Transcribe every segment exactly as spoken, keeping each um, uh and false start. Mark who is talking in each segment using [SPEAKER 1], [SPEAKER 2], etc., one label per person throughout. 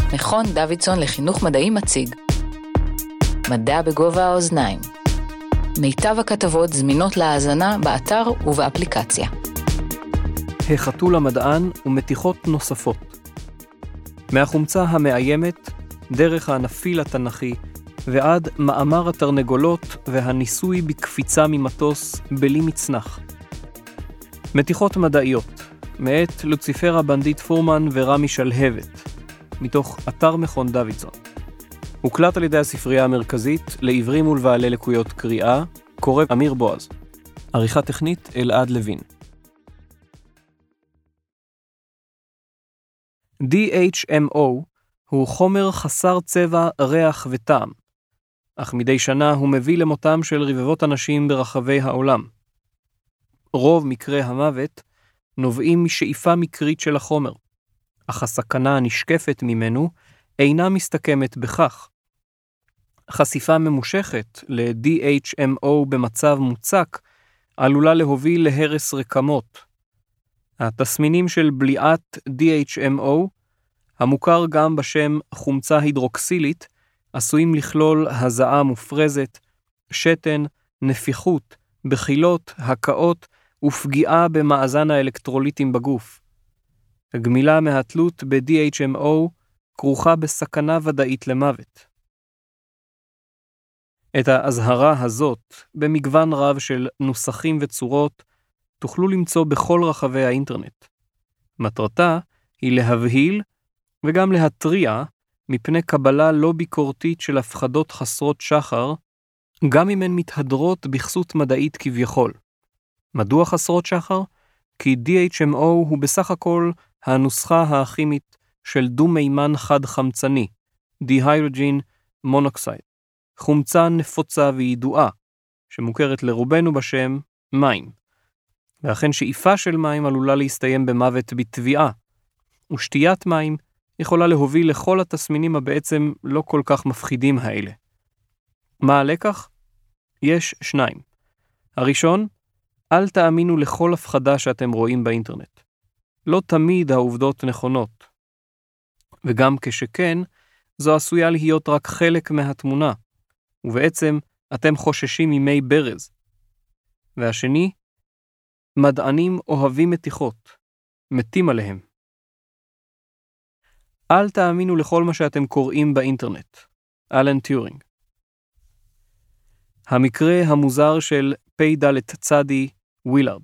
[SPEAKER 1] מכון דוידסון לחינוך מדעי מציג מדע בגובה האוזניים. מיטב הכתבות זמינות להאזנה באתר ובאפליקציה.
[SPEAKER 2] החתול המדען ומתיחות נוספות. מהחומצה המאיימת, דרך הנפיל התנכי, ועד מאמר התרנגולות והניסוי בקפיצה ממטוס בלי מצנח. מתיחות מדעיות, מאת לוציפרה בנדיט פורמן ורמי שלהבת, מתוך אתר מכון דוידסון. הוקלט על ידי הספרייה המרכזית לעברים ולבעלי לקויות קריאה, קורא אמיר בועז. עריכה טכנית אלעד לוין. די אייץ' אם או הוא חומר חסר צבע, ריח וטעם, אך מדי שנה הוא מביא למותם של רבבות אנשים ברחבי העולם. רוב מקרי המוות נובעים משאיפה מקרית של החומר, אך הסכנה הנשקפת ממנו אינה מסתכמת בכך. חשיפה ממושכת ל-די אייץ' אם או במצב מוצק עלולה להוביל להרס רקמות. התסמינים של בליעת די אייץ' אם או, המוכר גם בשם חומצה הידרוקסילית, עשויים לכלול הזעה מופרזת, שתן, נפיחות, בחילות, הקאות ופגיעה במאזן האלקטרוליטים בגוף. הגמילה מהתלות ב-די אייץ' אם או כרוכה בסכנה ודאית למוות. את ההזהרה הזאת, במגוון רב של נוסחים וצורות, תוכלו למצוא בכל רחבי האינטרנט. מטרתה היא להבהיל וגם להתריע מפני קבלה לא ביקורתית של הפחדות חסרות שחר, גם אם הן מתהדרות בכסות מדעית כביכול. מדוע חסרות שחר? כי די אייץ' אם או הוא בסך הכל הנוסחה הכימית של דו-מימן חד-חמצני, דיהידרוג'ן מונוקסייד, חומצה נפוצה וידועה, שמוכרת לרובנו בשם מים. ואכן שאיפה של מים עלולה להסתיים במוות בטביעה, ושתיית מים יכולה להוביל לכל התסמינים הבעצם לא כל כך מפחידים האלה. מה הלקח? יש שניים. הראשון, אל תאמינו לכל הפחדה שאתם רואים באינטרנט. לא תמיד העובדות נכונות. וגם כשכן, זו עשויה להיות רק חלק מהתמונה, ובעצם אתם חוששים ממי ברז. והשני, מדענים אוהבים מתיחות, מתים עליהם. אל תאמינו לכל מה שאתם קוראים באינטרנט. אלן טיורינג. המקרה המוזר של פי דלת צדי ווילארד.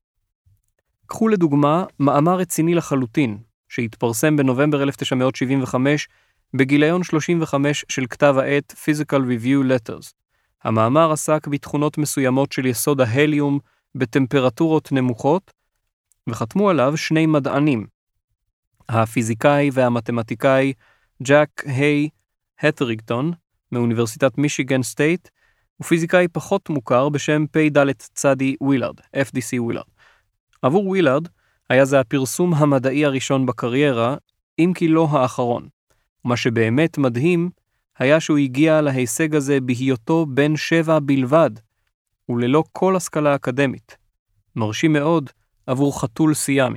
[SPEAKER 2] קחו לדוגמה מאמר רציני לחלוטין, שהתפרסם בנובמבר אלף תשע מאות שבעים וחמש בגיליון שלושים וחמש של כתב העת Physical Review Letters. המאמר עסק בתכונות מסוימות של יסוד ההליום בטמפרטורות נמוכות, וחתמו עליו שני מדענים, הפיזיקאי והמתמטיקאי ג'ק היי הת'ריגטון מאוניברסיטת מישיגן סטייט, ופיזיקאי פחות מוכר בשם פי דלת צדי ווילארד, אף די סי ווילארד. עבור ווילארד היה זה הפרסום המדעי הראשון בקריירה, אם כי לא האחרון. מה שבאמת מדהים היה שהוא הגיע להישג הזה בהיותו בן שבע בלבד, וללא כל השכלה אקדמית. מרשים מאוד עבור חתול סיאמי.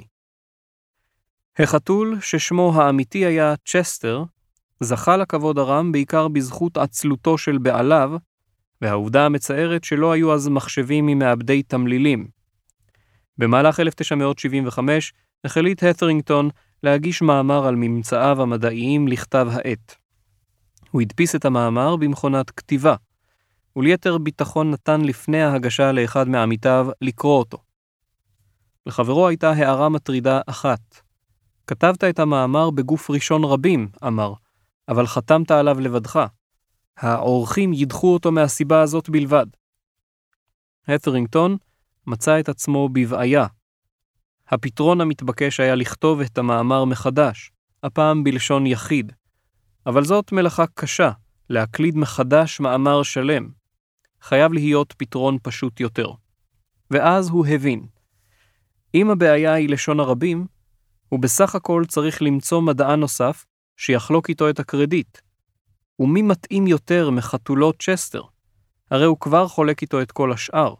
[SPEAKER 2] החתול, ששמו האמיתי היה צ'סטר, זכה לכבוד הרם בעיקר בזכות עצלותו של בעליו, והעובדה המצערת שלא היו אז מחשבים ממעבדי תמלילים. במהלך אלף תשע מאות שבעים וחמש החליט הת'רינגטון להגיש מאמר על ממצאיו המדעיים לכתב העת. הוא הדפיס את המאמר במכונת כתיבה, וליתר ביטחון נתן לפני ההגשה לאחד מעמיתיו לקרוא אותו. לחברו הייתה הערה מטרידה אחת. כתבת את המאמר בגוף ראשון רבים, אמר, אבל חתמת עליו לבדך. העורכים ידחו אותו מהסיבה הזאת בלבד. הת'רינגטון מצא את עצמו בבעיה. הפתרון המתבקש היה לכתוב את המאמר מחדש, הפעם בלשון יחיד. אבל זאת מלאכה קשה, להקליד מחדש מאמר שלם. חייב להיות פתרון פשוט יותר. ואז הוא הבין. אם הבעיה היא לשון הרבים, הוא בסך הכל צריך למצוא מדען נוסף שיחלוק איתו את הקרדיט. ומי מתאים יותר מחתולות צ'סטר? הרי הוא כבר חולק איתו את כל השאר.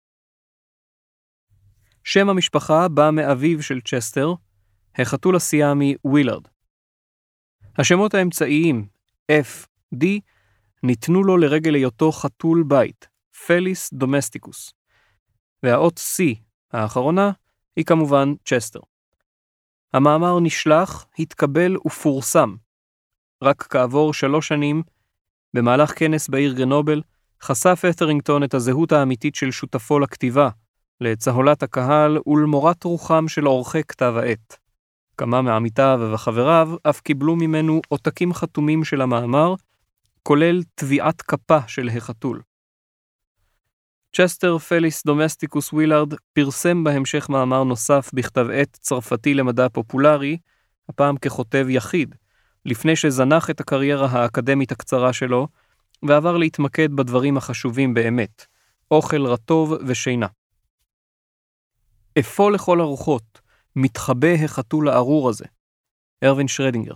[SPEAKER 2] שם המשפחה בא מאביו של צ'סטר, החתול הסיאמי ווילארד. השמות האמצעיים F D ניתנו לו לרגל היותו חתול בית, פליס דומסטיקוס, והאות C האחרונה היא כמובן צ'סטר. המאמר נשלח, התקבל ופורסם. רק כעבור שלוש שנים, במהלך כנס בעיר גרנובל, חשף את'רינגטון את הזהות האמיתית של שותפו לכתיבה, לצהולת הקהל ולמורת רוחם של עורכי כתב העת. כמה מעמיתיו וחבריו אף קיבלו ממנו עותקים חתומים של המאמר, כולל טביעת כפה של החתול. צ'סטר פליס דומסטיקוס ווילארד פרסם בהמשך מאמר נוסף בכתב עת צרפתי למדע פופולרי, הפעם ככותב יחיד, לפני שזנח את הקריירה האקדמית הקצרה שלו, ועבר להתמקד בדברים החשובים באמת, אוכל רטוב ושינה. אפוא לכל הרוחות, מתחבא החתול הארור הזה, ארווין שרדינגר.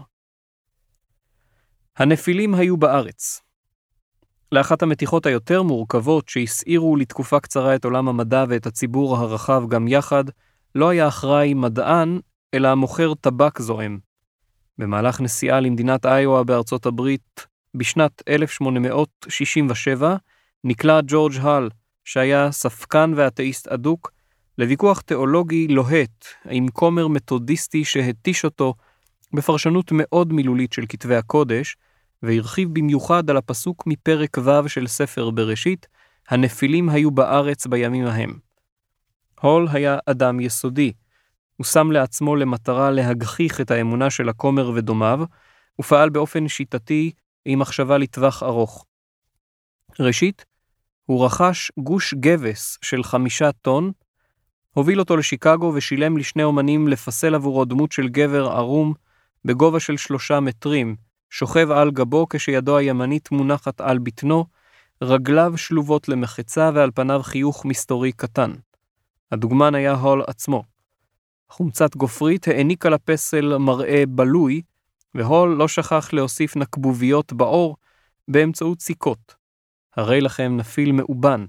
[SPEAKER 2] הנפילים היו בארץ. לאחת המתיחות היותר מורכבות שהסעירו לתקופה קצרה את עולם המדע ואת הציבור הרחב גם יחד, לא היה אחראי מדען, אלא מוכר טבק זוהם. במהלך נסיעה למדינת איואה בארצות הברית, בשנת אלף שמונה מאות שישים ושבע, נקלע ג'ורג' הל, שהיה ספקן ואתאיסט אדוק, לוויכוח תיאולוגי לוהט עם כומר מתודיסטי שהתיש אותו בפרשנות מאוד מילולית של כתבי הקודש, והרחיב במיוחד על הפסוק מפרק ו' של ספר בראשית, הנפילים היו בארץ בימים ההם. הול היה אדם יסודי, הוא שם לעצמו למטרה להגחיך את האמונה של הכומר ודומיו, ופעל באופן שיטתי עם מחשבה לטווח ארוך. ראשית, הוא רכש גוש גבס של חמישה טון, הוביל אותו לשיקגו ושילם לשני אומנים לפסל עבורו דמות של גבר ערום בגובה של שלושה מטרים, שוכב על גבו כשידו הימנית מונחת על בטנו, רגליו שלובות למחצה ועל פניו חיוך מסתורי קטן. הדוגמן היה הול עצמו. חומצת גופרית העניקה לפסל מראה בלוי, והול לא שכח להוסיף נקבוביות באור באמצעות סיכות. הרי לכם נפיל מאובן.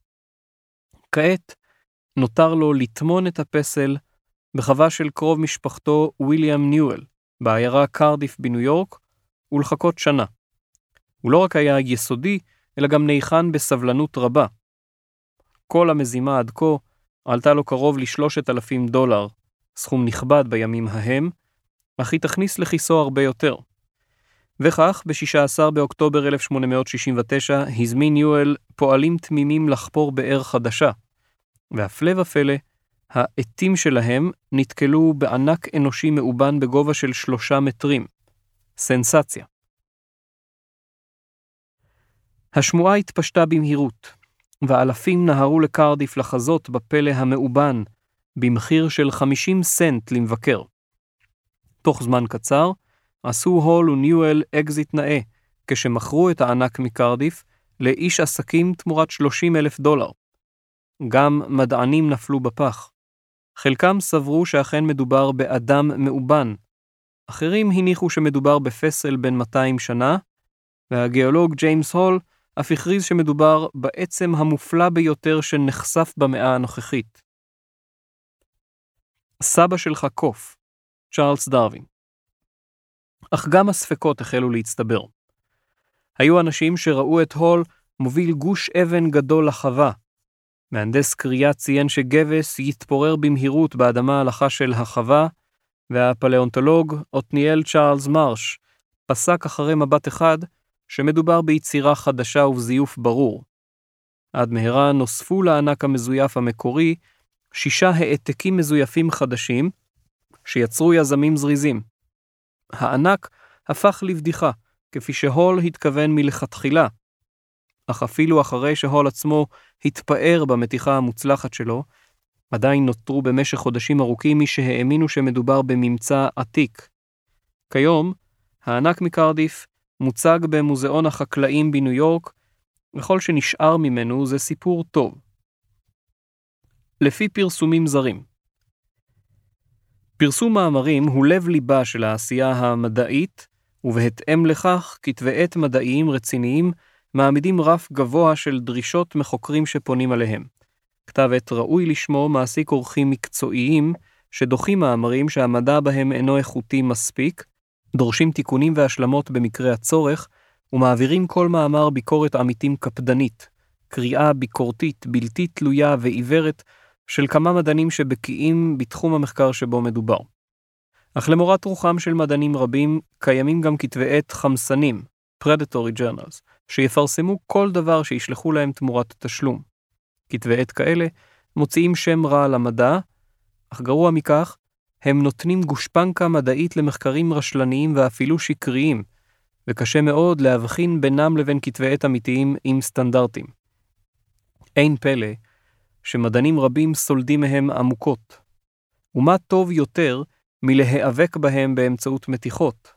[SPEAKER 2] כעת נותר לו לטמון את הפסל בחווה של קרוב משפחתו וויליאם ניואל, בעיירה קרדיף בניו יורק, ולחכות שנה. הוא לא רק היה יסודי, אלא גם ניחן בסבלנות רבה. כל המזימה עד כה עלתה לו קרוב לשלושת אלפים דולר, סכום נכבד בימים ההם, אך היא תכניס לכיסו הרבה יותר. וכך, ב-שישה עשר באוקטובר אלף שמונה מאות שישים ותשע, הזמין ניואל פועלים תמימים לחפור באר חדשה, והפלא ופלא, העתים שלהם נתקלו בענק אנושי מאובן בגובה של שלושה מטרים. סנסציה. השמועה התפשטה במהירות, ואלפים נהרו לקרדיף לחזות בפלא המאובן, במחיר של חמישים סנט למבקר. תוך זמן קצר, עשו הול וניואל אקזיט נאה, כשמכרו את הענק מקרדיף לאיש עסקים תמורת שלושים אלף דולר. גם מדענים נפלו בפח. חלקם סברו שאכן מדובר באדם מאובן. אחרים הניחו שמדובר בפסל בן מאתיים שנה, והגיאולוג ג'יימס הול אף הכריז שמדובר בעצם המופלא ביותר שנחשף במאה הנוכחית. סבא שלך קוף, צ'ארלס דרווין. אך גם הספקות החלו להצטבר. היו אנשים שראו את הול מוביל גוש אבן גדול לחווה. מהנדס קריאה ציין שגבס יתפורר במהירות באדמה הלכה של החווה, והפלאונטולוג עתניאל צ'ארלס מרש פסק אחרי מבט אחד שמדובר ביצירה חדשה ובזיוף ברור. עד מהרה נוספו לענק המזויף המקורי שישה העתקים מזויפים חדשים שיצרו יזמים זריזים. הענק הפך לבדיחה, כפי שהול התכוון מלכתחילה, אך אפילו אחרי שהול עצמו התפאר במתיחה המוצלחת שלו, עדיין נותרו במשך חודשים ארוכים מי שהאמינו שמדובר בממצא עתיק. כיום, הענק מקרדיף מוצג במוזיאון החקלאים בניו יורק, וכל שנשאר ממנו זה סיפור טוב. לפי פרסומים זרים. פרסום מאמרים הוא לב ליבה של העשייה המדעית, ובהתאם לכך כתבי עת מדעיים רציניים מעמידים רף גבוה של דרישות מחוקרים שפונים עליהם. כתב עת ראוי לשמו מעסיק עורכים מקצועיים שדוחים מאמרים שהמדע בהם אינו איכותי מספיק, דורשים תיקונים והשלמות במקרה הצורך, ומעבירים כל מאמר ביקורת עמיתים קפדנית, קריאה ביקורתית, בלתי תלויה ועיוורת של כמה מדענים שבקיאים בתחום המחקר שבו מדובר. אך למורת רוחם של מדענים רבים, קיימים גם כתבי עת חמסנים, predatory journals, שיפרסמו כל דבר שישלחו להם תמורת תשלום. כתבי עת כאלה מוציאים שם רע למדע, אך גרוע מכך, הם נותנים גושפנקה מדעית למחקרים רשלניים ואפילו שקריים, וקשה מאוד להבחין בינם לבין כתבי עת אמיתיים עם סטנדרטים. אין פלא שמדענים רבים סולדים מהם עמוקות. ומה טוב יותר מלהיאבק בהם באמצעות מתיחות?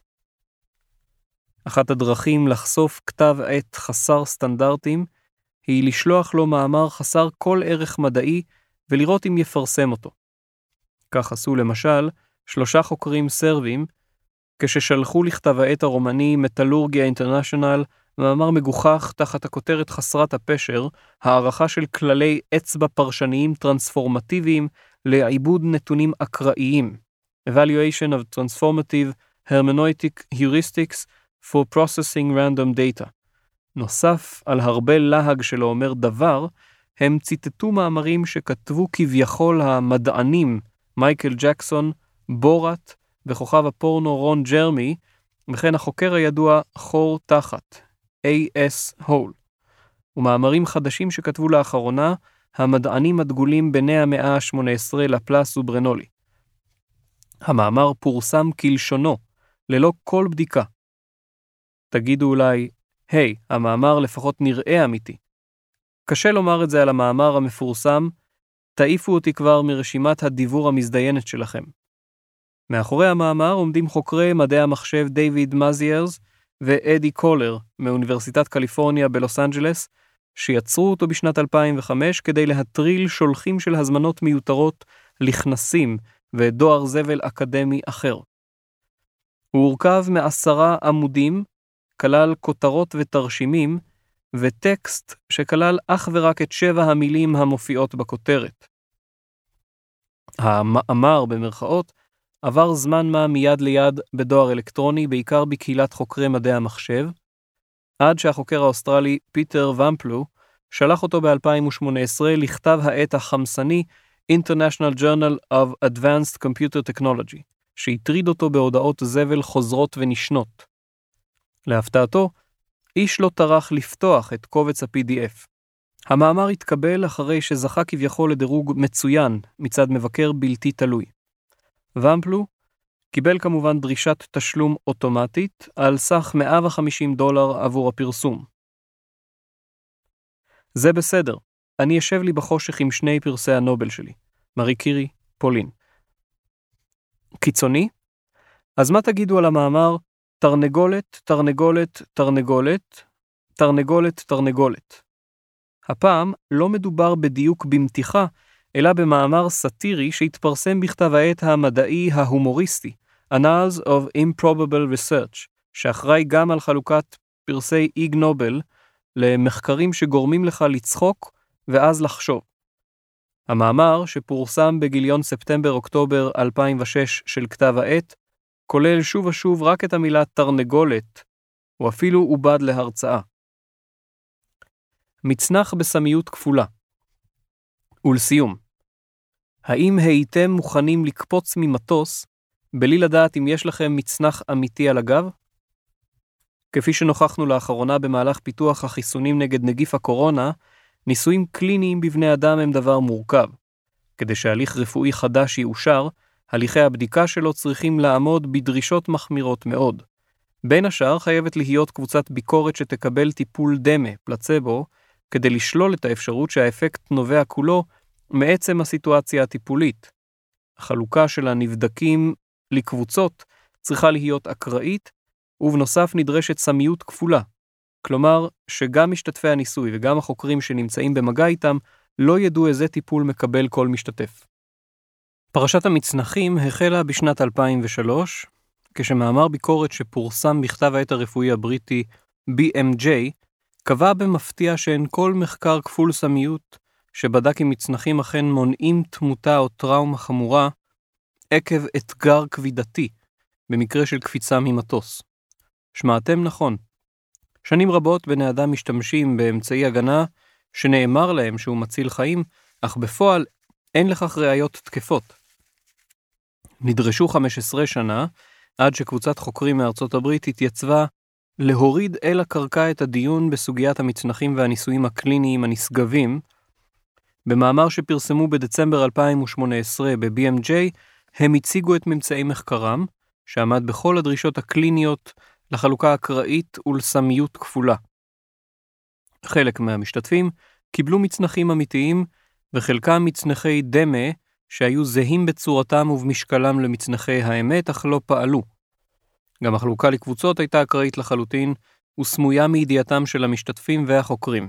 [SPEAKER 2] אחת הדרכים לחשוף כתב עת חסר סטנדרטים היא לשלוח לו מאמר חסר כל ערך מדעי ולראות אם יפרסם אותו. כך עשו למשל שלושה חוקרים סרבים כששלחו לכתב העת הרומני מטלורגיה אינטרנשיונל מאמר מגוחך תחת הכותרת חסרת הפשר, הערכה של כללי אצבע פרשניים טרנספורמטיביים לעיבוד נתונים אקראיים. Evaluation of Transformative Hermeneutic Heuristics for Processing Random Data. נוסף על הרבה להג שלא אומר דבר, הם ציטטו מאמרים שכתבו כביכול המדענים מייקל ג'קסון, בורת וכוכב הפורנו רון ג'רמי, וכן החוקר הידוע חור תחת, איי אס הול. ומאמרים חדשים שכתבו לאחרונה המדענים הדגולים בני המאה ה-שמונה עשרה לפלס וברנולי. המאמר פורסם כלשונו, ללא כל בדיקה. תגידו אולי, היי, hey, המאמר לפחות נראה אמיתי. קשה לומר את זה על המאמר המפורסם, תעיפו אותי כבר מרשימת הדיבור המזדיינת שלכם. מאחורי המאמר עומדים חוקרי מדעי המחשב דיוויד מזיירס ואדי קולר מאוניברסיטת קליפורניה בלוס אנג'לס, שיצרו אותו בשנת אלפיים וחמש כדי להטריל שולחים של הזמנות מיותרות לכנסים ודואר זבל אקדמי אחר. הוא הורכב מעשרה עמודים, כלל כותרות ותרשימים, וטקסט שכלל אך ורק את שבע המילים המופיעות בכותרת. המאמר במרכאות עבר זמן מה מיד ליד בדואר אלקטרוני, בעיקר בקהילת חוקרי מדעי המחשב, עד שהחוקר האוסטרלי פיטר ומפלו שלח אותו ב-אלפיים ושמונה עשרה לכתב העת החמסני International Journal of Advanced Computer Technology, שהטריד אותו בהודעות זבל חוזרות ונשנות. להפתעתו, איש לא טרח לפתוח את קובץ ה-פי די אף. המאמר התקבל אחרי שזכה כביכול לדירוג מצוין מצד מבקר בלתי תלוי. ומפלו קיבל כמובן דרישת תשלום אוטומטית על סך מאה וחמישים דולר עבור הפרסום. זה בסדר, אני אשב לי בחושך עם שני פרסי הנובל שלי, מארי קירי, פולין. קיצוני? אז מה תגידו על המאמר תרנגולת, תרנגולת, תרנגולת, תרנגולת, תרנגולת? הפעם לא מדובר בדיוק במתיחה, אלא במאמר סאטירי שהתפרסם בכתב העת המדעי ההומוריסטי, Annals of Improbable Research, שאחראי גם על חלוקת פרסי איג נובל למחקרים שגורמים לך לצחוק ואז לחשוב. המאמר, שפורסם בגיליון ספטמבר-אוקטובר אלפיים ושש של כתב העת, כולל שוב ושוב רק את המילה תרנגולת, או אפילו עובד להרצאה. מצנח בסמיות כפולה. ולסיום, האם הייתם מוכנים לקפוץ ממטוס בלי לדעת אם יש לכם מצנח אמיתי על הגב? כפי שנוכחנו לאחרונה במהלך פיתוח החיסונים נגד נגיף הקורונה, ניסויים קליניים בבני אדם הם דבר מורכב. כדי שהליך רפואי חדש יאושר, הליכי הבדיקה שלו צריכים לעמוד בדרישות מחמירות מאוד. בין השאר חייבת להיות קבוצת ביקורת שתקבל טיפול דמה, פלצבו, כדי לשלול את האפשרות שהאפקט נובע כולו מעצם הסיטואציה הטיפולית. החלוקה של הנבדקים לקבוצות צריכה להיות אקראית, ובנוסף נדרשת סמיות כפולה. כלומר, שגם משתתפי הניסוי וגם החוקרים שנמצאים במגע איתם לא ידעו איזה טיפול מקבל כל משתתף. פרשת המצנחים החלה בשנת אלפיים ושלוש, כשמאמר ביקורת שפורסם בכתב העת הרפואי הבריטי בי אם ג'יי, קבע במפתיע שאין כל מחקר כפול סמיות שבדק אם מצנחים אכן מונעים תמותה או טראומה חמורה עקב אתגר כבידתי, במקרה של קפיצה ממטוס. שמעתם נכון. שנים רבות בני אדם משתמשים באמצעי הגנה שנאמר להם שהוא מציל חיים, אך בפועל אין לכך ראיות תקפות. נדרשו חמש עשרה שנה עד שקבוצת חוקרים מארצות הברית התייצבה להוריד אל הקרקע את הדיון בסוגיית המצנחים והניסויים הקליניים הנשגבים. במאמר שפרסמו בדצמבר אלפיים ושמונה עשרה ב-בי אם ג'יי, הם הציגו את ממצאי מחקרם, שעמד בכל הדרישות הקליניות לחלוקה אקראית ולסמיות כפולה. חלק מהמשתתפים קיבלו מצנחים אמיתיים, וחלקם מצנחי דמה שהיו זהים בצורתם ובמשקלם למצנחי האמת, אך לא פעלו. גם החלוקה לקבוצות הייתה אקראית לחלוטין, וסמויה מידיעתם של המשתתפים והחוקרים.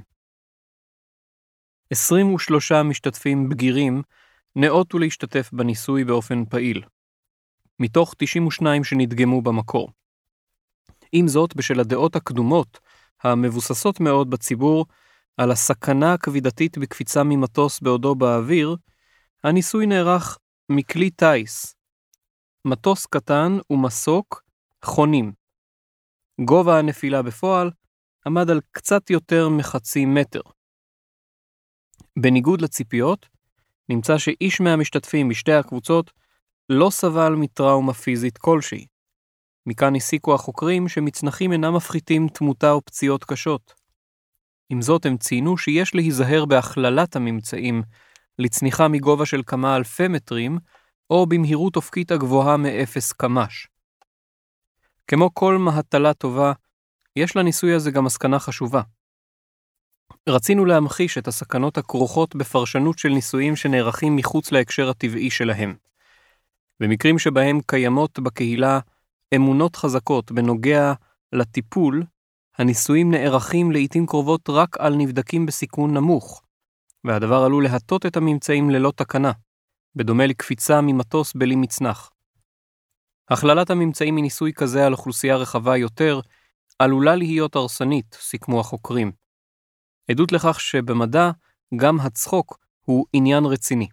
[SPEAKER 2] עשרים ושלושה משתתפים בגירים נאותו להשתתף בניסוי באופן פעיל, מתוך תשעים ושניים שנדגמו במקור. עם זאת, בשל הדעות הקדומות, המבוססות מאוד בציבור, על הסכנה הכבידתית בקפיצה ממטוס בעודו באוויר, הניסוי נערך מכלי טייס, מטוס קטן ומסוק חונים. גובה הנפילה בפועל עמד על קצת יותר מחצי מטר. בניגוד לציפיות, נמצא שאיש מהמשתתפים בשתי הקבוצות לא סבל מטראומה פיזית כלשהי. מכאן הסיקו החוקרים שמצנחים אינם מפחיתים תמותה או פציעות קשות. עם זאת הם ציינו שיש להיזהר בהכללת הממצאים לצניחה מגובה של כמה אלפי מטרים, או במהירות אופקית הגבוהה מאפס קמ"ש. כמו כל מהטלה טובה, יש לניסוי הזה גם מסקנה חשובה. רצינו להמחיש את הסכנות הכרוכות בפרשנות של ניסויים שנערכים מחוץ להקשר הטבעי שלהם. במקרים שבהם קיימות בקהילה אמונות חזקות בנוגע לטיפול, הניסויים נערכים לעתים קרובות רק על נבדקים בסיכון נמוך, והדבר עלול להטות את הממצאים ללא תקנה, בדומה לקפיצה ממטוס בלי מצנח. הכללת הממצאים מניסוי כזה על אוכלוסייה רחבה יותר עלולה להיות הרסנית, סיכמו החוקרים. עדות לכך שבמדע גם הצחוק הוא עניין רציני.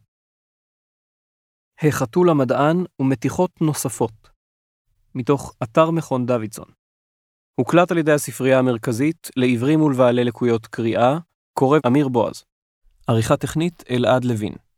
[SPEAKER 2] החתול המדען ומתיחות נוספות, מתוך אתר מכון דוידסון. הוקלט על ידי הספרייה המרכזית לעברים ולבעלי לקויות קריאה, קורא אמיר בועז. עריכה טכנית אלעד לוין.